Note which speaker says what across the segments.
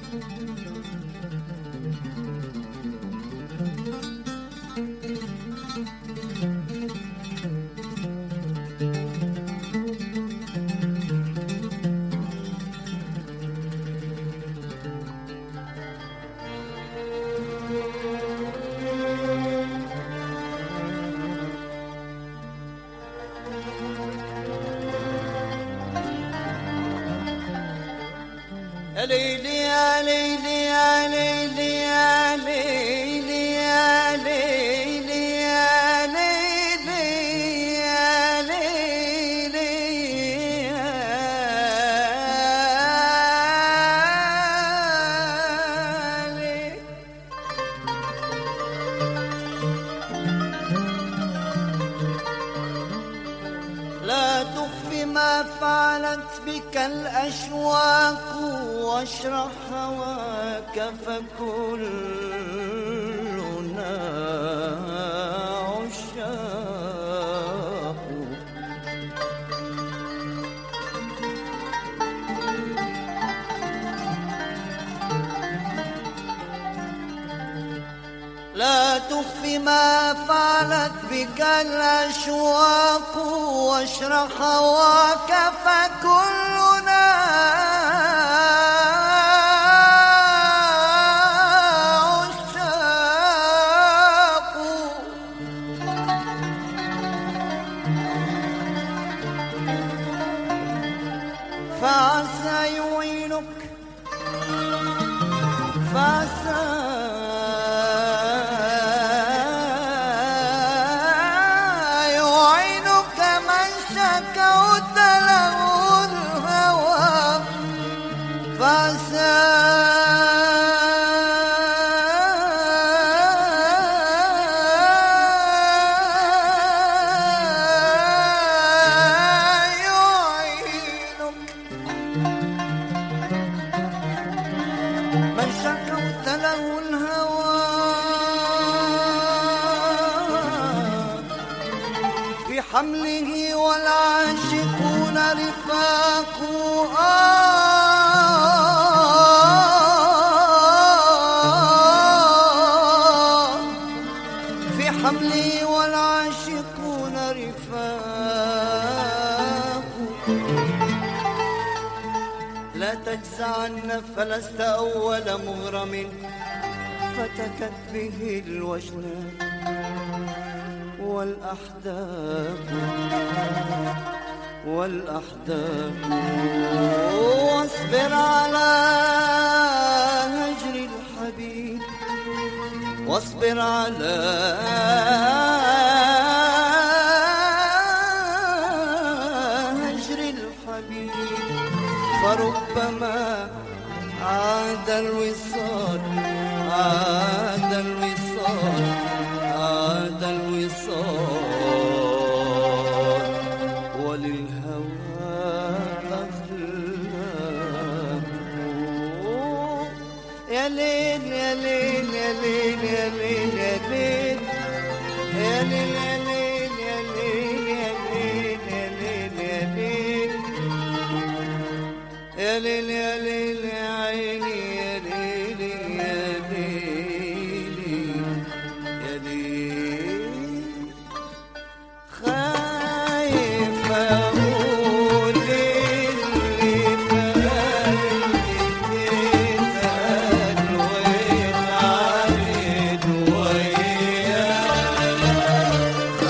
Speaker 1: يا ليلي يا ليلي يا ليلي يا ليلي يا ليلي يا ليلي يا ليلي يا ليلي. لا تخفي ما فعلت بك الأشواق واشرح هواك فكلنا عشاق. لا تخفي ما فعلت بك الأشواق واشرح هواك فكلنا فعسى يعينك فعسى يعينك من شكوت له الهوى فعسى من شكوت له الهوى في حمله والعاشقون رفاق. في حمله والعاشقون رفاق. لا تجزعن فلست أول مغرم فتكت به الوجنان والأحداث واصبر على هجر الحبيب واصبر على هجر الحبيب فربما عاد الوصال عاد الوصال عاد الوصال وللهوى أخلاق. يا ليل يا ليل يا ليل يا ليل يا ليل يا ليل يا ليل يا ليل يا ليل يا ليل يا ليل يا ليل يا عيني يا ليل يا ليل يا ليل. خايف أقول اللي فات اتقال واتعاند وياك.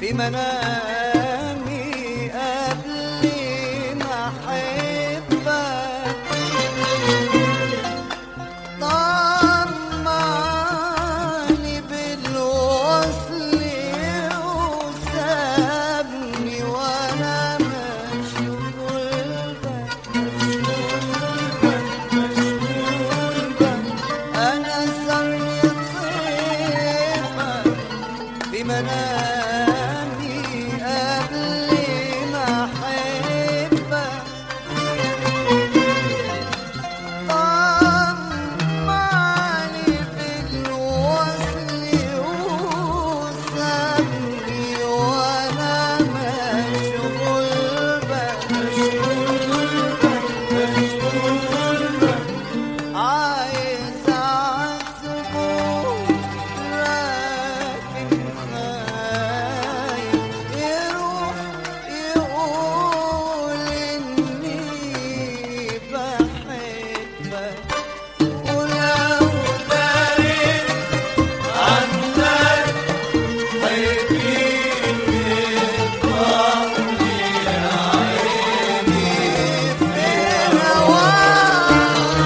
Speaker 1: في منامي قبل ما أحبك طمعني بالوصل وسابني وأنا مشغول بك أنا صرني طيفك في منامي قبل ما أحبك طمعني بالوصل وسابني وأنا مشغول بك عايز أعذبه لكن خايف يروح يقول إني بحبك ولو داريت عنك هيجيني ضهري يا عيني في هواك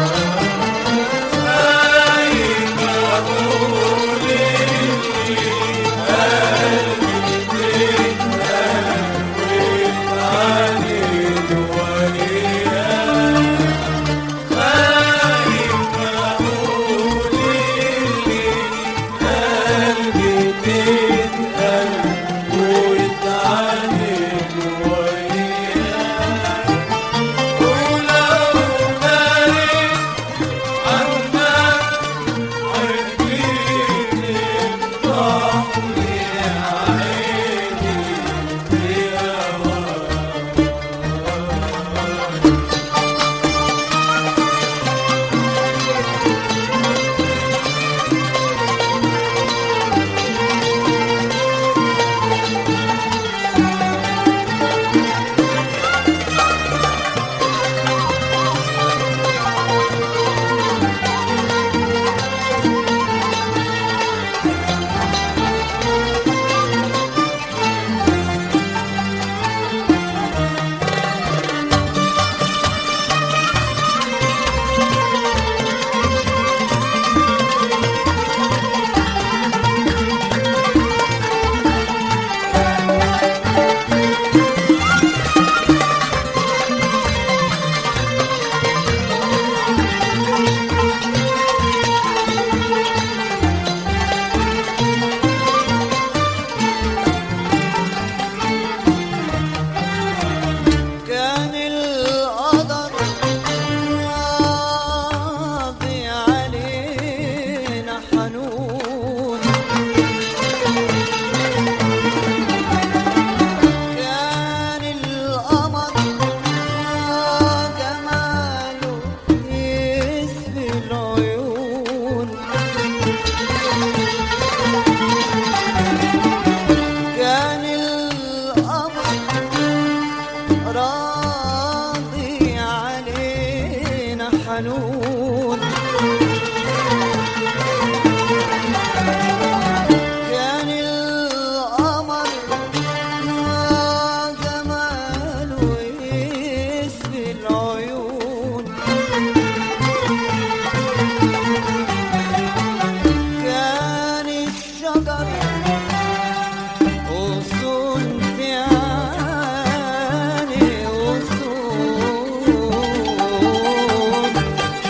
Speaker 1: خايف أقول كان القدر راضي علينا حنون كان القمر جماله يسفي العيون كان القمر راضي علينا حنون كان القمر جماله يسفي العيون كان الشجر غصون في عيني غصون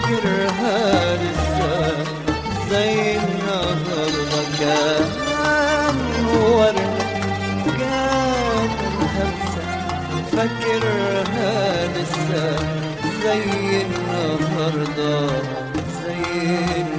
Speaker 1: فاكرها لسه زي النهارده. كان ورد كان همسة فاكرها لسه زي النهارده زي